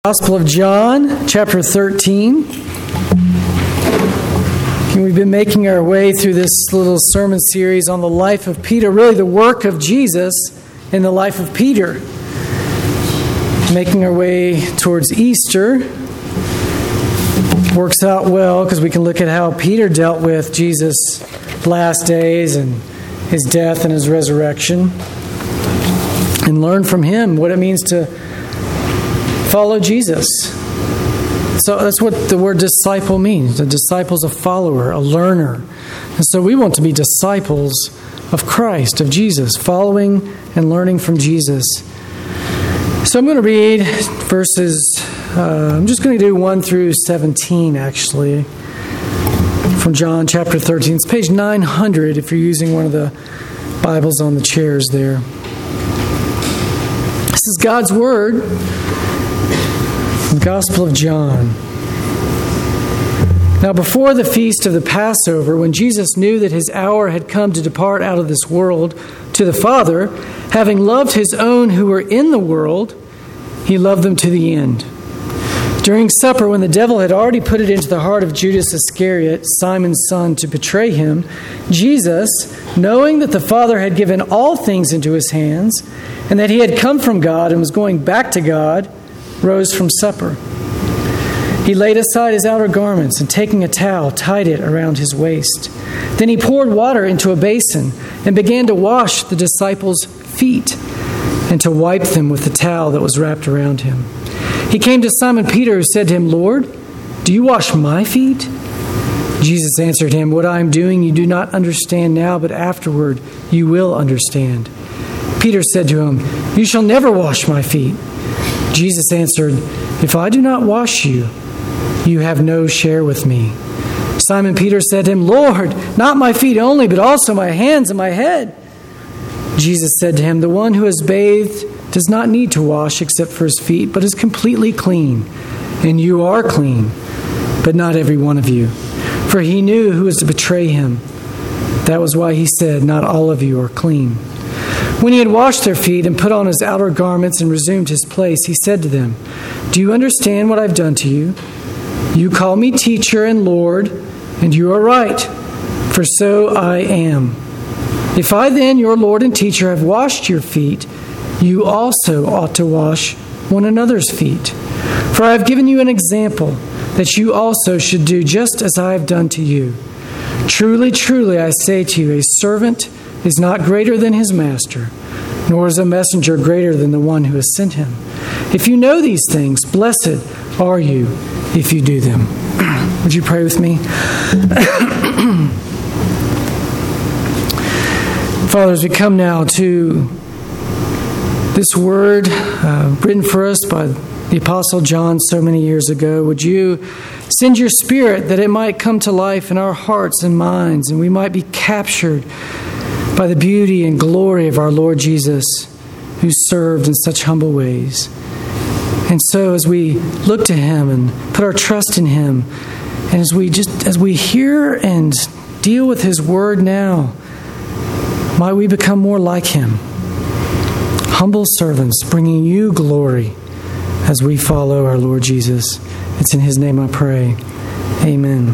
Gospel of John, chapter 13. And we've been making our way through this little sermon series on the life of Peter, really the work of Jesus in the life of Peter. Making our way towards Easter. Works out well because we can look at how Peter dealt with Jesus' last days and his death and his resurrection, and learn from him what it means to follow Jesus. So that's what the word disciple means. A disciple is a follower, a learner. And so we want to be disciples of Christ, of Jesus, following and learning from Jesus. So I'm going to read verses, I'm just going to do 1 through 17 actually, from John chapter 13. It's page 900 if you're using one of the Bibles on the chairs there. This is God's Word. The Gospel of John. Now before the feast of the Passover, when Jesus knew that his hour had come to depart out of this world to the Father, having loved his own who were in the world, he loved them to the end. During supper, when the devil had already put it into the heart of Judas Iscariot, Simon's son, to betray him, Jesus, knowing that the Father had given all things into his hands, and that he had come from God and was going back to God, rose from supper. He laid aside his outer garments and, taking a towel, tied it around his waist. Then he poured water into a basin and began to wash the disciples' feet and to wipe them with the towel that was wrapped around him. He came to Simon Peter, who said to him, "Lord, do you wash my feet?" Jesus answered him, "What I am doing you do not understand now, but afterward you will understand." Peter said to him, "You shall never wash my feet." Jesus answered, "If I do not wash you, you have no share with me." Simon Peter said to him, "Lord, not my feet only, but also my hands and my head." Jesus said to him, "The one who has bathed does not need to wash except for his feet, but is completely clean. And you are clean, but not every one of you." For he knew who was to betray him. That was why he said, "Not all of you are clean." When he had washed their feet and put on his outer garments and resumed his place, he said to them, "Do you understand what I've done to you? You call me teacher and Lord, and you are right, for so I am. If I then, your Lord and teacher, have washed your feet, you also ought to wash one another's feet. For I have given you an example that you also should do just as I have done to you. Truly, truly, I say to you, a servant is not greater than his master, nor is a messenger greater than the one who has sent him. If you know these things, blessed are you if you do them." Would you pray with me? Father, as we come now to this word written for us by the Apostle John so many years ago, would you send your Spirit that it might come to life in our hearts and minds, and we might be captured by the beauty and glory of our Lord Jesus, who served in such humble ways. And so as we look to him and put our trust in him, and as we hear and deal with his word now, might we become more like him, humble servants bringing you glory as we follow our Lord Jesus. It's in his name I pray. Amen.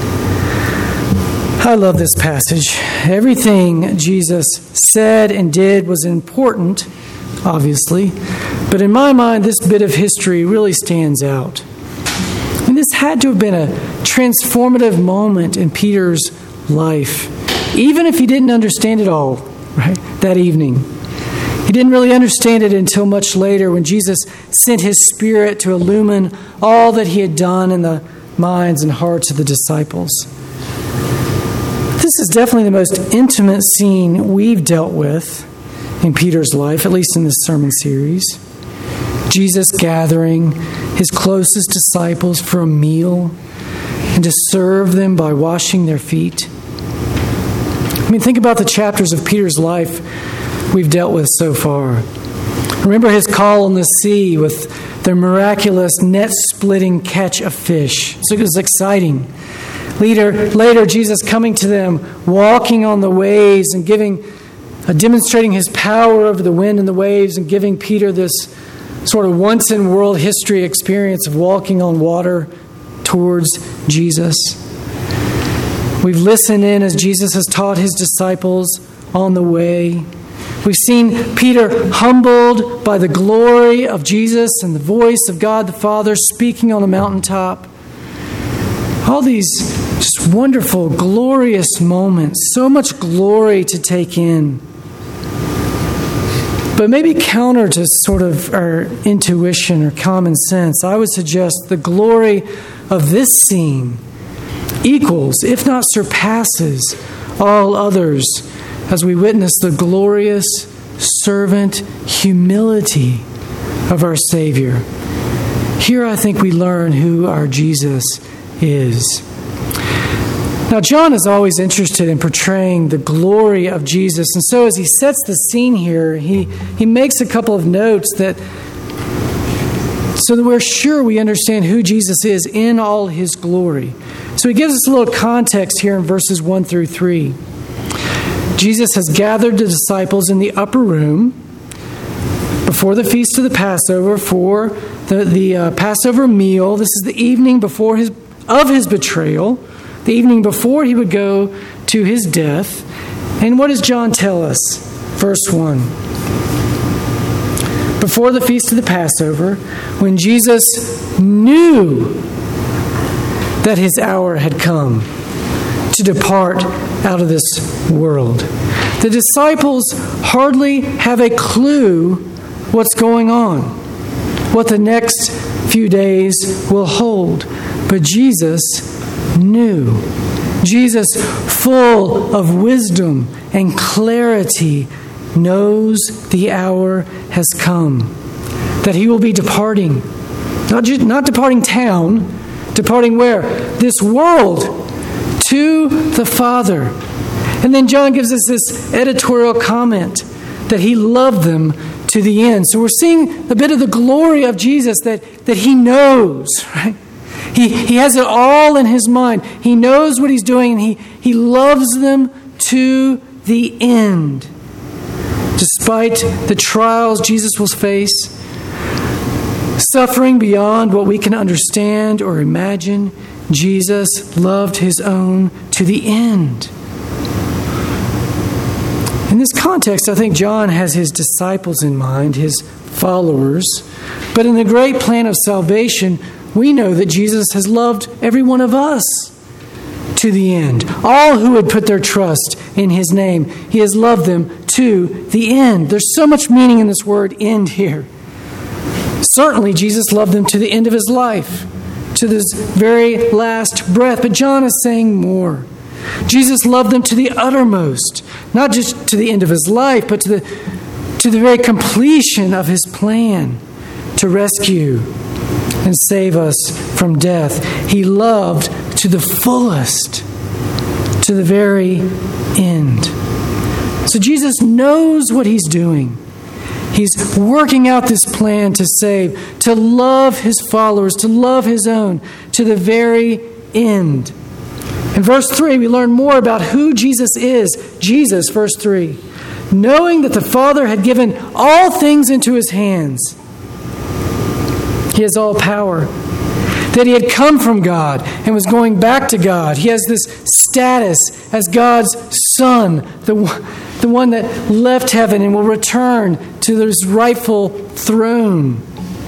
I love this passage. Everything Jesus said and did was important, obviously, but in my mind, this bit of history really stands out. And this had to have been a transformative moment in Peter's life, even if he didn't understand it all, right, that evening. He didn't really understand it until much later when Jesus sent his Spirit to illumine all that he had done in the minds and hearts of the disciples. This is definitely the most intimate scene we've dealt with in Peter's life, at least in this sermon series. Jesus gathering his closest disciples for a meal and to serve them by washing their feet. I mean, think about the chapters of Peter's life we've dealt with so far. Remember his call on the sea with the miraculous net-splitting catch of fish. So it was exciting. Later, Jesus coming to them, walking on the waves and demonstrating his power over the wind and the waves, and giving Peter this sort of once in world history experience of walking on water towards Jesus. We've listened in as Jesus has taught his disciples on the way. We've seen Peter humbled by the glory of Jesus and the voice of God the Father speaking on the mountaintop. All these just wonderful, glorious moments, so much glory to take in. But maybe counter to sort of our intuition or common sense, I would suggest the glory of this scene equals, if not surpasses, all others as we witness the glorious servant humility of our Savior. Here I think we learn who our Jesus is. Now, John is always interested in portraying the glory of Jesus, and so as he sets the scene here, he makes a couple of notes so that we're sure we understand who Jesus is in all his glory. So he gives us a little context here in verses 1 through 3. Jesus has gathered the disciples in the upper room before the feast of the Passover for the Passover meal. This is the evening before his betrayal, the evening before he would go to his death. And what does John tell us? Verse 1. Before the feast of the Passover, when Jesus knew that his hour had come to depart out of this world. The disciples hardly have a clue what's going on, what the next few days will hold. But Jesus knew. Jesus, full of wisdom and clarity, knows the hour has come, that he will be departing. Not departing town, departing where? This world, to the Father. And then John gives us this editorial comment that he loved them to the end. So we're seeing a bit of the glory of Jesus that he knows, right? He has it all in his mind. He knows what he's doing, and he loves them to the end. Despite the trials Jesus will face, suffering beyond what we can understand or imagine, Jesus loved his own to the end. In this context, I think John has his disciples in mind, his followers. But in the great plan of salvation, we know that Jesus has loved every one of us to the end. All who would put their trust in his name, he has loved them to the end. There's so much meaning in this word end here. Certainly, Jesus loved them to the end of his life, to this very last breath. But John is saying more. Jesus loved them to the uttermost, not just to the end of his life, but to the very completion of his plan to rescue and save us from death. He loved to the fullest, to the very end. So Jesus knows what he's doing. He's working out this plan to save, to love his followers, to love his own, to the very end. In verse 3, we learn more about who Jesus is. Jesus, verse 3, knowing that the Father had given all things into his hands. He has all power. That he had come from God and was going back to God. He has this status as God's Son, the one that left heaven and will return to his rightful throne.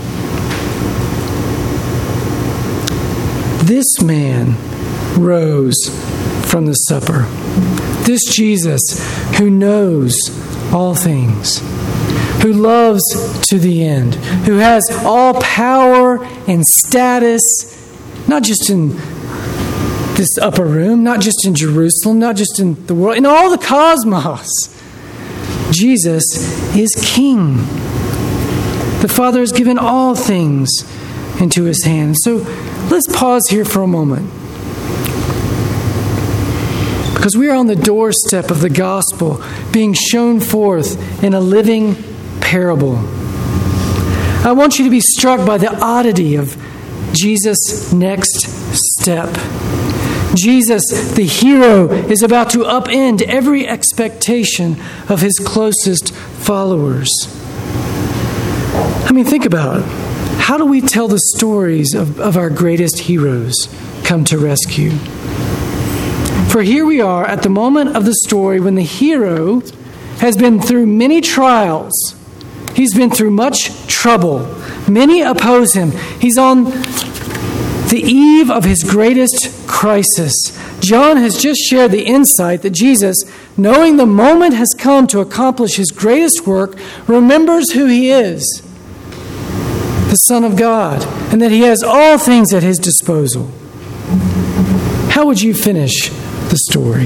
This man rose from the supper. This Jesus who knows all things, who loves to the end, who has all power and status, not just in this upper room, not just in Jerusalem, not just in the world, in all the cosmos. Jesus is King. The Father has given all things into his hands. So let's pause here for a moment, because we are on the doorstep of the gospel being shown forth in a living parable. I want you to be struck by the oddity of Jesus' next step. Jesus, the hero, is about to upend every expectation of his closest followers. I mean, think about it. How do we tell the stories of our greatest heroes come to rescue? For here we are at the moment of the story when the hero has been through many trials. He's been through much trouble. Many oppose him. He's on the eve of his greatest crisis. John has just shared the insight that Jesus, knowing the moment has come to accomplish his greatest work, remembers who he is, the Son of God, and that he has all things at his disposal. How would you finish the story?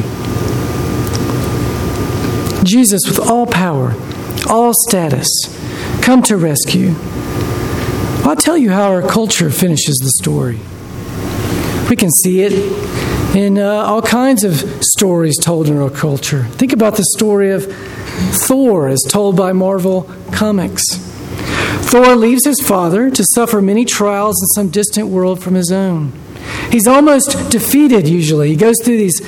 Jesus, with all power, all status, come to rescue. Well, I'll tell you how our culture finishes the story. We can see it in all kinds of stories told in our culture. Think about the story of Thor as told by Marvel Comics. Thor leaves his father to suffer many trials in some distant world from his own. He's almost defeated usually. He goes through these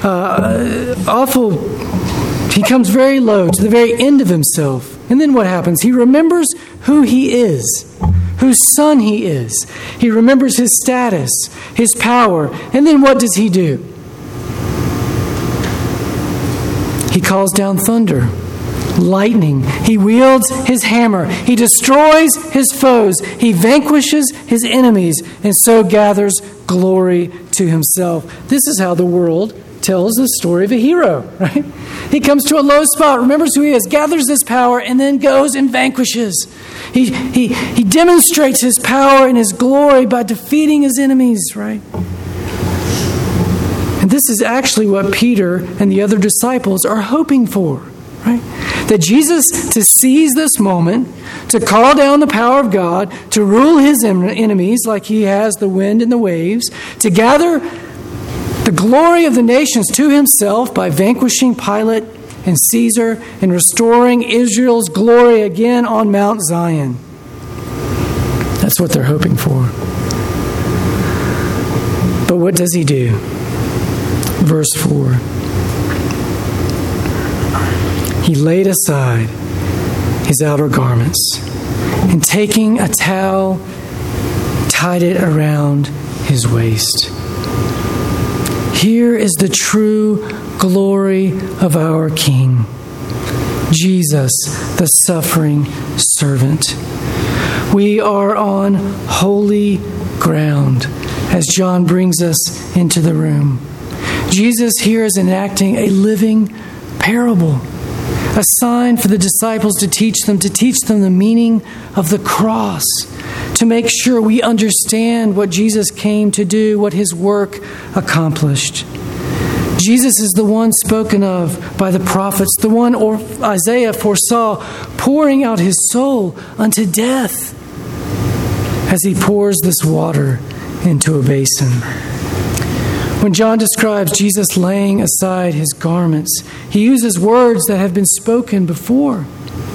he comes very low to the very end of himself. And then what happens? He remembers who he is, whose son he is. He remembers his status, his power. And then what does he do? He calls down thunder, lightning. He wields his hammer. He destroys his foes. He vanquishes his enemies and so gathers glory to himself. This is how the world tells the story of a hero, right? He comes to a low spot, remembers who he is, gathers this power, and then goes and vanquishes. He demonstrates his power and his glory by defeating his enemies, right? And this is actually what Peter and the other disciples are hoping for, right? That Jesus to seize this moment, to call down the power of God, to rule his enemies like he has the wind and the waves, to gather the glory of the nations to himself by vanquishing Pilate and Caesar and restoring Israel's glory again on Mount Zion. That's what they're hoping for. But what does he do? Verse 4. He laid aside his outer garments and taking a towel, tied it around his waist. Here is the true glory of our King, Jesus, the suffering servant. We are on holy ground as John brings us into the room. Jesus here is enacting a living parable, a sign for the disciples to teach them the meaning of the cross, to make sure we understand what Jesus came to do, what his work accomplished. Jesus is the one spoken of by the prophets, the one Isaiah foresaw pouring out his soul unto death as he pours this water into a basin. When John describes Jesus laying aside his garments, he uses words that have been spoken before.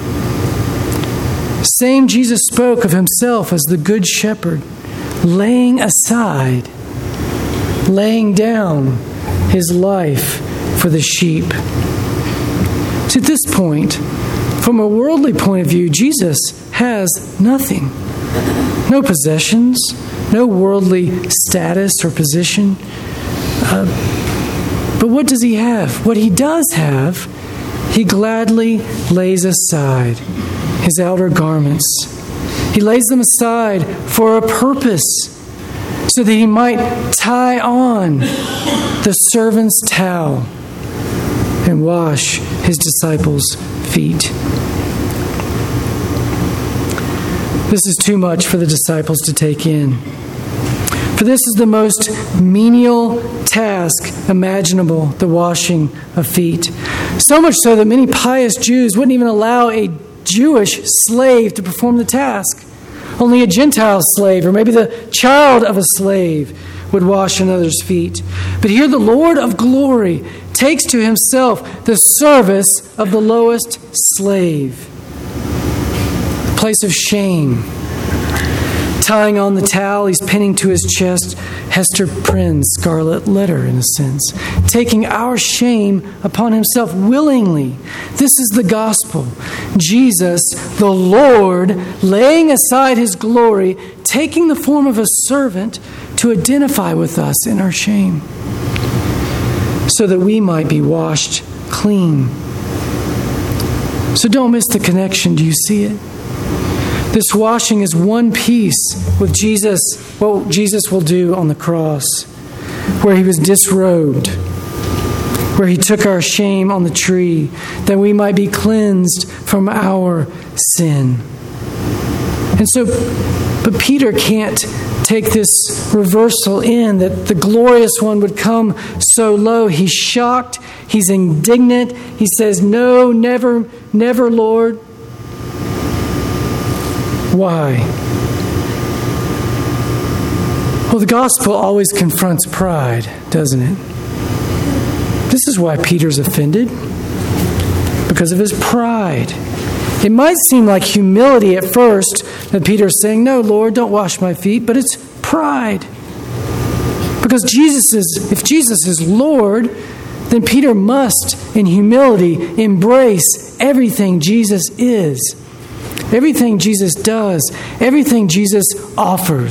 Same Jesus spoke of himself as the good shepherd, laying aside, laying down his life for the sheep. So at this point, from a worldly point of view, Jesus has nothing. No possessions, no worldly status or position. But what does he have? What he does have, he gladly lays aside his outer garments. He lays them aside for a purpose, so that he might tie on the servant's towel and wash his disciples' feet. This is too much for the disciples to take in. For this is the most menial task imaginable, the washing of feet. So much so that many pious Jews wouldn't even allow a Jewish slave to perform the task. Only a Gentile slave, or maybe the child of a slave, would wash another's feet. But here the Lord of glory takes to himself the service of the lowest slave, a place of shame, Tying on the towel he's pinning to his chest, Hester Prynne's scarlet letter, in a sense. Taking our shame upon himself willingly. This is the gospel. Jesus, the Lord, laying aside his glory, taking the form of a servant to identify with us in our shame, so that we might be washed clean. So don't miss the connection. Do you see it? This washing is one piece with Jesus, what Jesus will do on the cross, where he was disrobed, where he took our shame on the tree, that we might be cleansed from our sin. And so, but Peter can't take this reversal in, that the glorious one would come so low. He's shocked. He's indignant. He says, "No, never, never, Lord." Why? Well, the gospel always confronts pride, doesn't it? This is why Peter's offended, because of his pride. It might seem like humility at first that Peter's saying, "No, Lord, don't wash my feet," but it's pride. Because if Jesus is Lord, then Peter must, in humility, embrace everything Jesus is. Everything Jesus does, everything Jesus offers.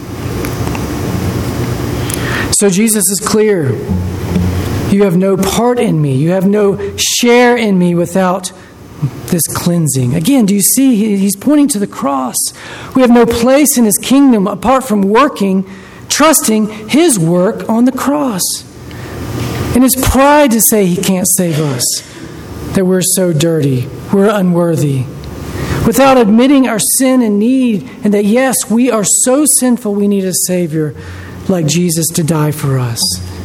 So Jesus is clear. You have no part in me. You have no share in me without this cleansing. Again, do you see? He's pointing to the cross. We have no place in his kingdom apart from trusting his work on the cross. And it's pride to say he can't save us, that we're so dirty, we're unworthy, without admitting our sin and need, and that, yes, we are so sinful we need a Savior like Jesus to die for us.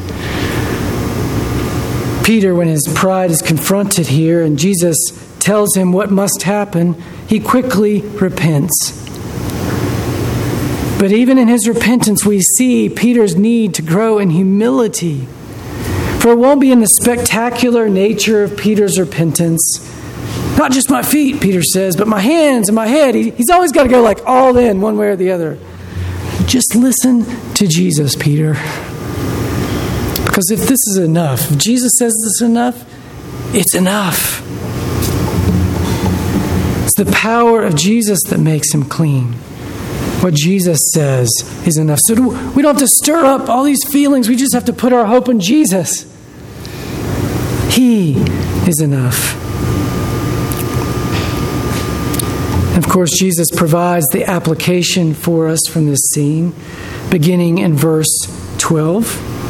Peter, when his pride is confronted here and Jesus tells him what must happen, he quickly repents. But even in his repentance, we see Peter's need to grow in humility. For it won't be in the spectacular nature of Peter's repentance. Not just my feet, Peter says, but my hands and my head. He's always got to go like all in, one way or the other. Just listen to Jesus, Peter. Because if this is enough, if Jesus says this is enough, it's enough. It's the power of Jesus that makes him clean. What Jesus says is enough. So we don't have to stir up all these feelings. We just have to put our hope in Jesus. He is enough. And of course, Jesus provides the application for us from this scene, beginning in verse 12.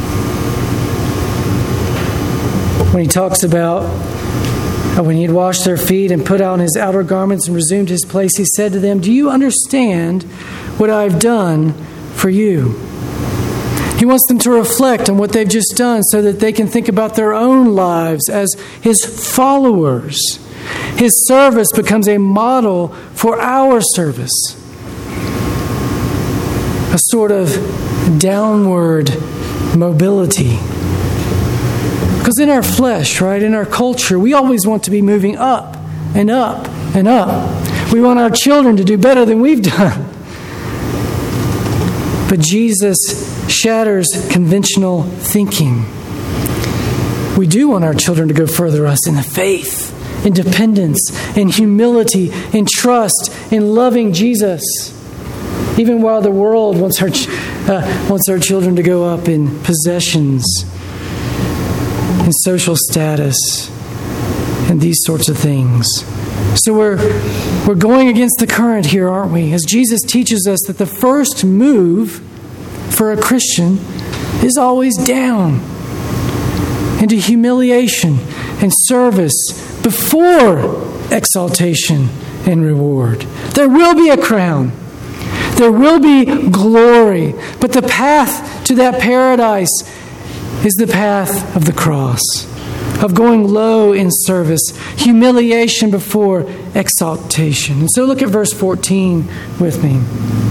When he talks about when he had washed their feet and put on his outer garments and resumed his place, he said to them, "Do you understand what I've done for you?" He wants them to reflect on what they've just done so that they can think about their own lives as his followers. His service becomes a model for our service. A sort of downward mobility. Because in our flesh, right, in our culture, we always want to be moving up and up and up. We want our children to do better than we've done. But Jesus shatters conventional thinking. We do want our children to go further us in the faith, in dependence, in humility, in trust, in loving Jesus. Even while the world wants our children to go up in possessions, in social status, and these sorts of things. So we're going against the current here, aren't we? As Jesus teaches us that the first move for a Christian is always down into humiliation and service before exaltation and reward. There will be a crown. There will be glory. But the path to that paradise is the path of the cross, of going low in service, humiliation before exaltation. And so look at verse 14 with me.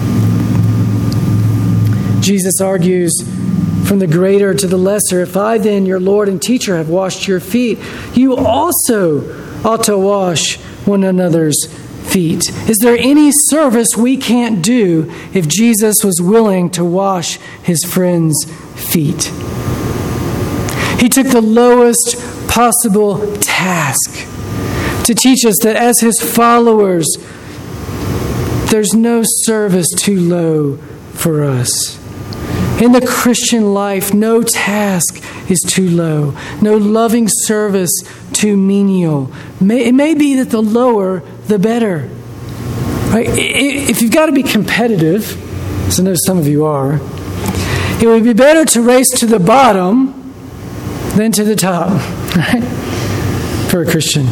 Jesus argues from the greater to the lesser. If I then, your Lord and teacher, have washed your feet, you also ought to wash one another's feet? Is there any service we can't do if Jesus was willing to wash his friends' feet? He took the lowest possible task to teach us that as his followers, there's no service too low for us. In the Christian life, no task is too low. No loving service too menial. It may be that the lower, the better. Right? If you've got to be competitive, as I know some of you are, it would be better to race to the bottom than to the top, right? For a Christian.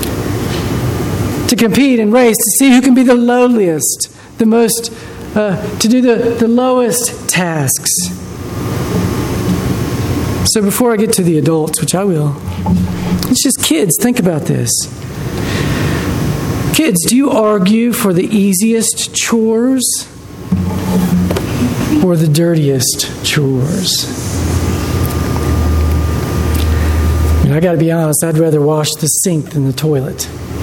To compete and race, to see who can be the lowliest, the most, to do the lowest tasks. So before I get to the adults, which I will, it's just kids, think about this. Kids, do you argue for the easiest chores or the dirtiest chores? I got to be honest, I'd rather wash the sink than the toilet.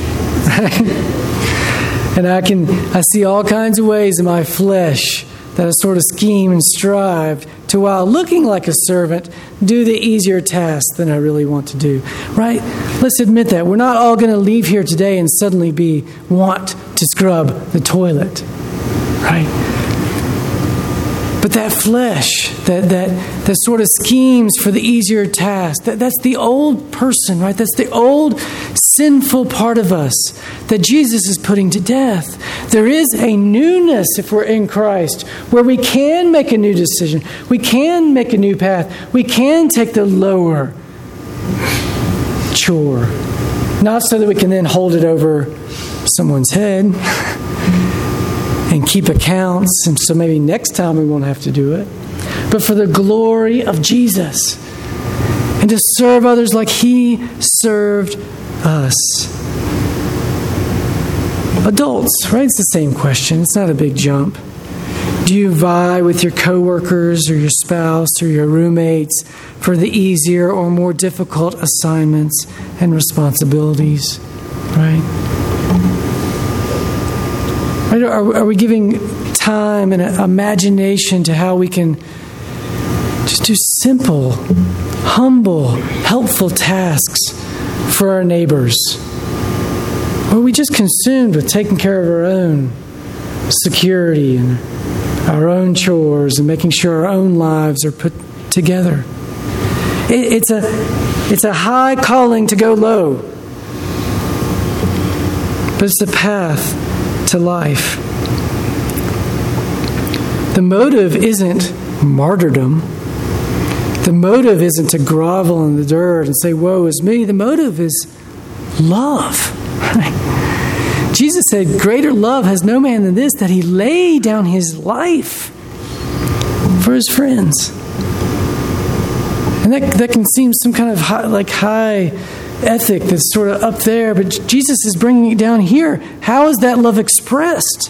And I see all kinds of ways in my flesh that I sort of scheme and strive to, while looking like a servant, do the easier task than I really want to do. Right? Let's admit that. We're not all going to leave here today and suddenly want to scrub the toilet. Right? But that flesh, that sort of schemes for the easier task, that's the old person, right? That's the old sinful part of us that Jesus is putting to death. There is a newness if we're in Christ, where we can make a new decision. We can make a new path. We can take the lower chore. Not so that we can then hold it over someone's head and keep accounts, and so maybe next time we won't have to do it. But for the glory of Jesus, and to serve others like he served us. Adults, right? It's the same question. It's not a big jump. Do you vie with your coworkers or your spouse or your roommates for the easier or more difficult assignments and responsibilities? Right? Are we giving time and imagination to how we can just do simple, humble, helpful tasks for our neighbors? Or are we just consumed with taking care of our own security and our own chores and making sure our own lives are put together? It's a high calling to go low, but it's the path to life. The motive isn't martyrdom. The motive isn't to grovel in the dirt and say, woe is me. The motive is love. Right? Jesus said, greater love has no man than this, that he lay down his life for his friends. And that can seem some kind of high ethic that's sort of up there, but Jesus is bringing it down here. How is that love expressed?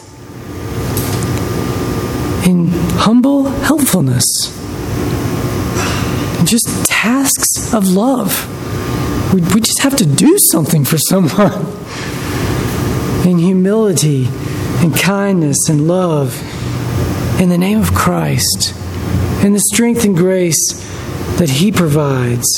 In humble helpfulness. And just tasks of love. We just have to do something for someone. In humility and kindness and love. In the name of Christ. In the strength and grace that he provides.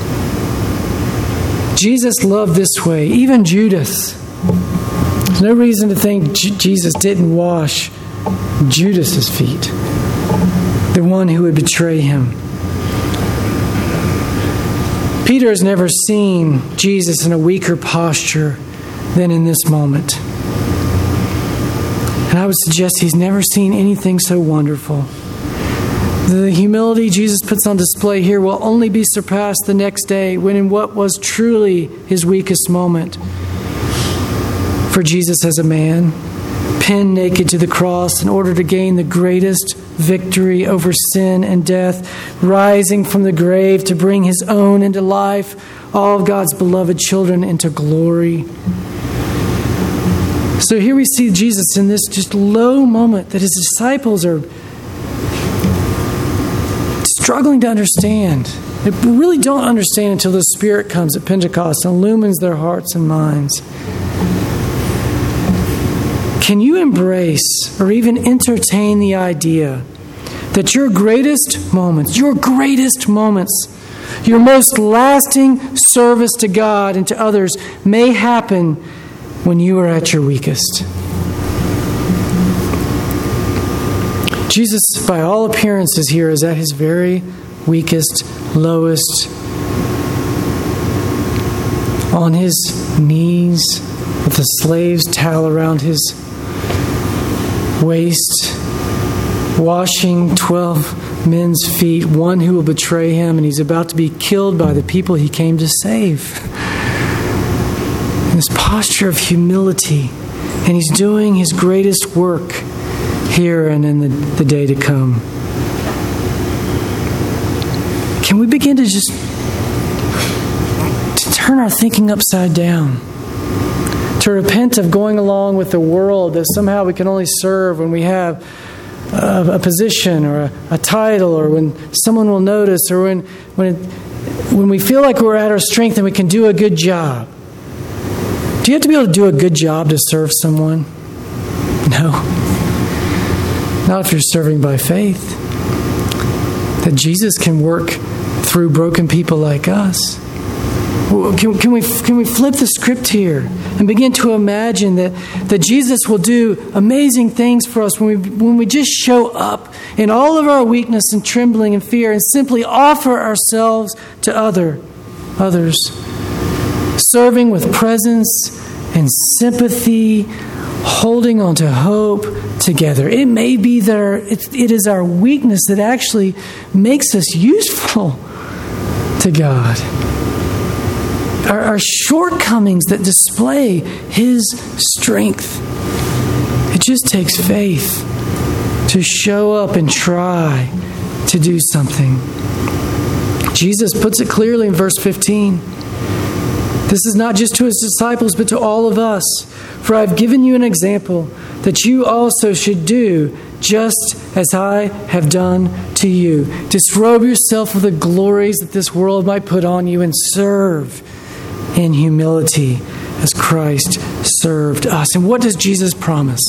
Jesus loved this way. Even Judas. There's no reason to think Jesus didn't wash Judas's feet. The one who would betray him. Peter has never seen Jesus in a weaker posture than in this moment. And I would suggest he's never seen anything so wonderful. The humility Jesus puts on display here will only be surpassed the next day, when in what was truly his weakest moment for Jesus as a man, pinned naked to the cross in order to gain the greatest victory over sin and death, rising from the grave to bring his own into life, all of God's beloved children into glory. So here we see Jesus in this just low moment that his disciples are struggling to understand. They really don't understand until the Spirit comes at Pentecost and illumines their hearts and minds. Can you embrace or even entertain the idea that your greatest moments, your most lasting service to God and to others may happen when you are at your weakest? Jesus, by all appearances here, is at his very weakest, lowest, on his knees with a slave's towel around his waist, washing 12 men's feet, one who will betray him, and he's about to be killed by the people he came to save. In this posture of humility, and he's doing his greatest work here and in the day to come. Can we begin to just turn our thinking upside down? To repent of going along with the world that somehow we can only serve when we have a position or a title, or when someone will notice, or when we feel like we're at our strength and we can do a good job. Do you have to be able to do a good job to serve someone? No. Not if you're serving by faith. That Jesus can work through broken people like us. Can we flip the script here and begin to imagine that Jesus will do amazing things for us when we just show up in all of our weakness and trembling and fear and simply offer ourselves to others, serving with presence and sympathy, holding on to hope together. It may be that it is our weakness that actually makes us useful to God. Our shortcomings that display his strength. It just takes faith to show up and try to do something. Jesus puts it clearly in verse 15. This is not just to his disciples, but to all of us. For I have given you an example that you also should do just as I have done to you. Disrobe yourself of the glories that this world might put on you and serve in humility as Christ served us. And what does Jesus promise?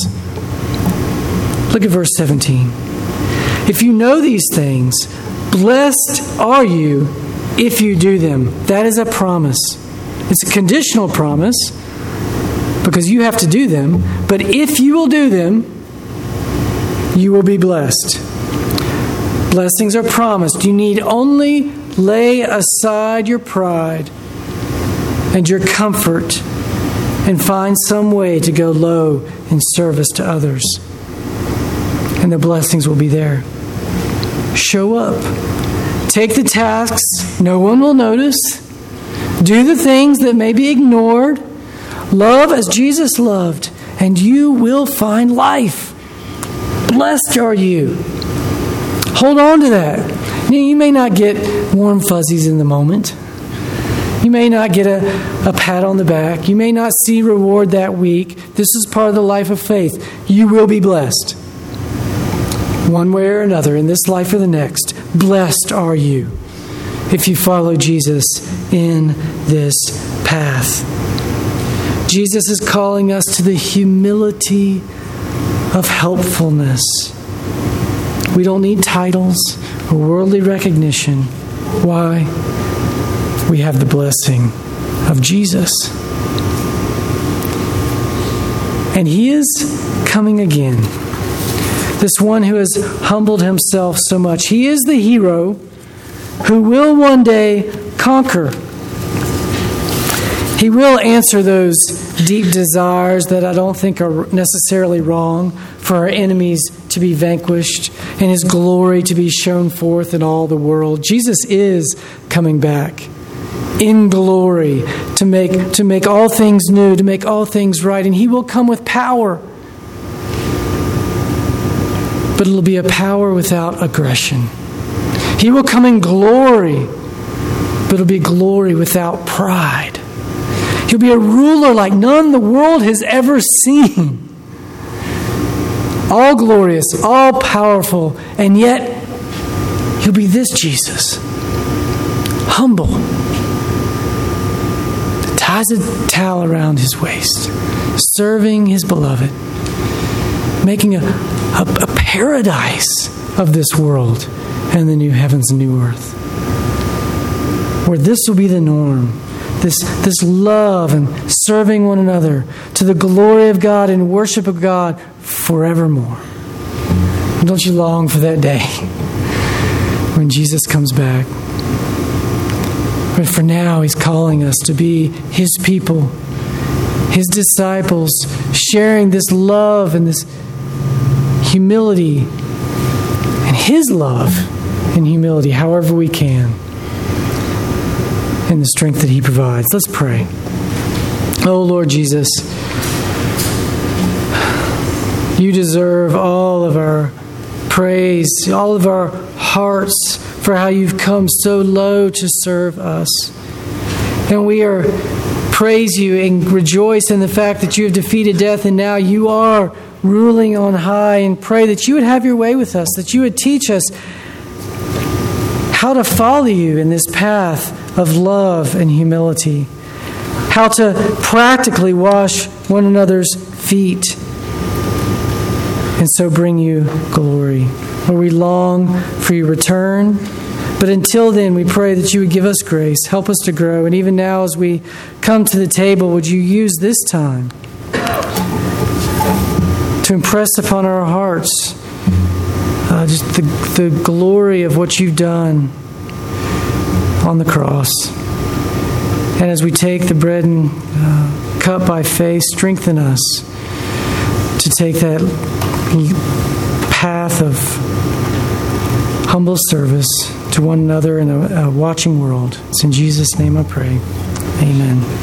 Look at verse 17. If you know these things, blessed are you if you do them. That is a promise. It's a conditional promise because you have to do them. But if you will do them, you will be blessed. Blessings are promised. You need only lay aside your pride and your comfort and find some way to go low in service to others. And the blessings will be there. Show up. Take the tasks no one will notice. Do the things that may be ignored. Love as Jesus loved, and you will find life. Blessed are you. Hold on to that. You may not get warm fuzzies in the moment. You may not get a pat on the back. You may not see reward that week. This is part of the life of faith. You will be blessed. One way or another, in this life or the next. Blessed are you if you follow Jesus in this path. Jesus is calling us to the humility of helpfulness. We don't need titles or worldly recognition. Why? We have the blessing of Jesus. And he is coming again. This one who has humbled himself so much. He is the hero who will one day conquer. He will answer those deep desires that I don't think are necessarily wrong for our enemies to be vanquished and his glory to be shown forth in all the world. Jesus is coming back in glory to make all things new, to make all things right. And he will come with power. But it'll be a power without aggression. He will come in glory, but it'll be glory without pride. He'll be a ruler like none the world has ever seen. All glorious, all powerful, and yet he'll be this Jesus. Humble. The ties a towel around his waist, serving his beloved, making a paradise of this world and the new heavens and new earth, where this will be the norm. This love and serving one another to the glory of God and worship of God forevermore. And don't you long for that day when Jesus comes back? But for now, he's calling us to be his people, his disciples, sharing this love and this humility and his love and humility however we can, and the strength that he provides. Let's pray. Oh, Lord Jesus, you deserve all of our praise, all of our hearts for how you've come so low to serve us. And we praise you and rejoice in the fact that you have defeated death and now you are ruling on high, and pray that you would have your way with us, that you would teach us how to follow you in this path of love and humility, how to practically wash one another's feet, and so bring you glory. Lord, we long for your return, but until then, we pray that you would give us grace, help us to grow, and even now as we come to the table, would you use this time to impress upon our hearts just the glory of what you've done on the cross. And as we take the bread and cup by faith, strengthen us to take that path of humble service to one another in a watching world. It's in Jesus' name I pray. Amen.